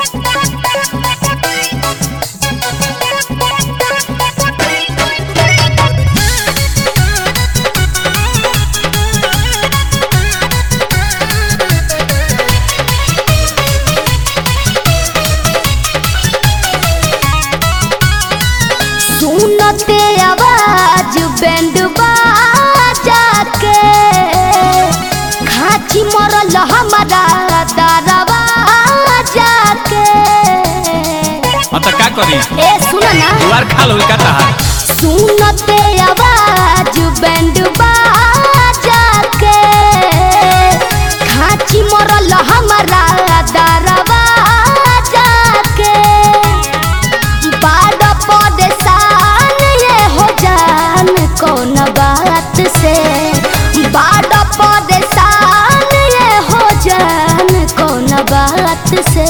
सुनते आवाज बैंड बाजा के खाची मरल हमारा दारवा जाके। तो का करी ए सुन ना दुआर खाल होई का तहार। सुनते आवाज बैंड बाजा के खाची मरल हमारा दारवा जाके। बाड़ परेशान ये हो जान कौन बात से, बाड़ परेशान ये हो जान कौन बात से।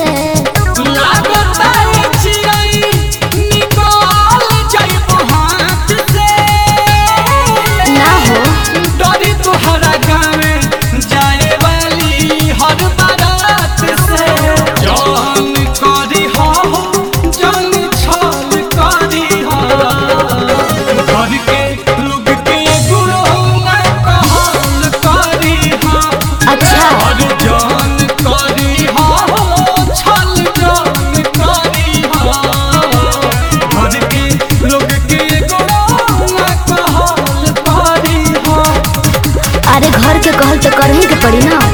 ना हो डरी तुहरा गावे जाए वाली हर बारात से। जान करी हो जान छल करी हो घर के लोग के गुरु में कहल करी हो। अच्छा और जान करी हो छल जान करी हो घर के लोग के गुरु में कहल करी हो। अरे घर के कहल तो करही के पड़ी ना।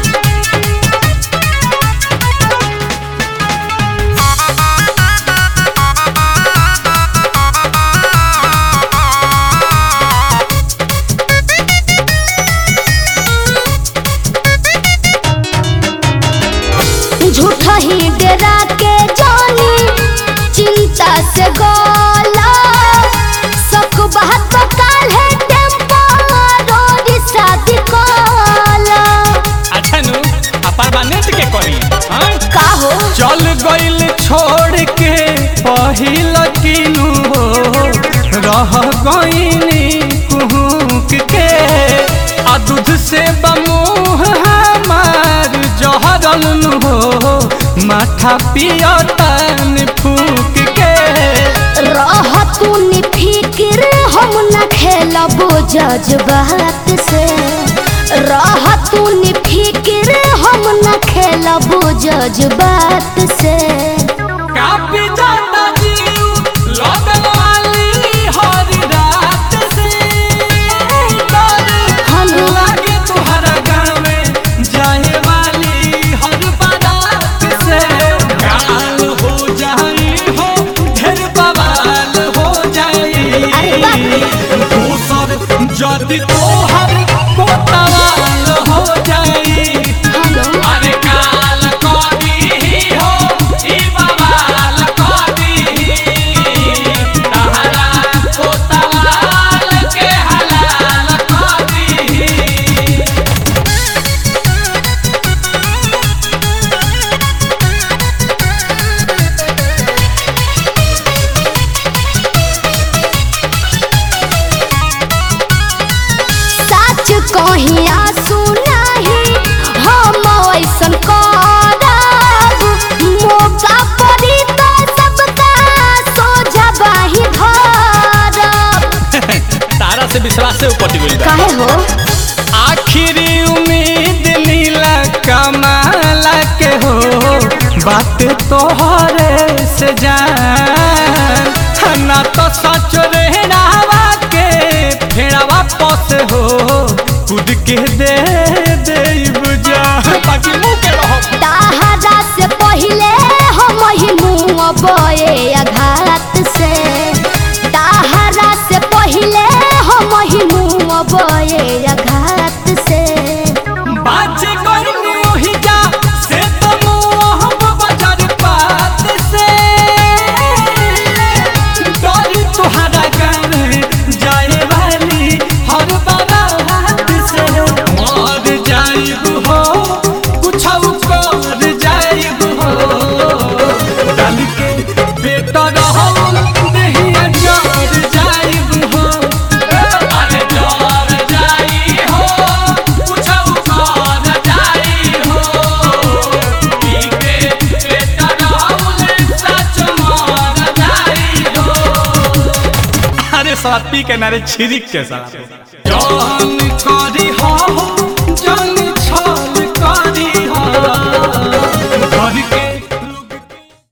झूठा ही डरा के जानी चिंता से गोला सब बात काल है टेम्पो रोड शादी कोला। अच्छा नु अपार्टमेंट के करी हां का हो चल गइल छोड़ के पहिल किनु हो रह गइनी कुहुक के। आ दूध से बमुह हमार जहरल नु हो माथा पियतन फूक के। रह तू नि फिक्र हम न खेलब जज्बात से। रह तू नि फिक्र हम न खेलब जज्बात से। काफी जाता जीव लगन वाली हर रात से। हेलो लागे तुहरा गावे जाए वाली हर बारात से। गाल हो जाई हो ढेर बवाल हो जाई। अरे बाप रे। दूसर जदि तोहर कोतवाल हो जाई। हेलो अरे काल कभी हो ई बवाल कभी तहरा कोतवाल के हलाल कभी। सच कहिया सुनाही हम ऐसन करब। मौका पड़ी तो सबका सोझा बाही धरब। तारा से विश्वास से ऊपर गइल बा। काहे हो आखिरी उम्मीद नीला कमाला के हो बात तोहरे से जान। ना तो सच रहनावा के फेरा वापस हो कूद के दे बुझा बाकी मुँह के रहो। ताहरा से पहिले हम ही मुँह बोए आघात से। ताहरा से पहिले हम ही मुँह बोए आघात से। बात करनी ओही जा से तो मुँह बाजार बात से। डरी तुहरा गावे जाए वाली हर बारात से। मर जाइब हो कुछ कर जाइब हो डाल के बेटा रहो नहीं जर जाइब हो। अरे जर जाइब साला पी के नारे छिरिक के साला जान करी हो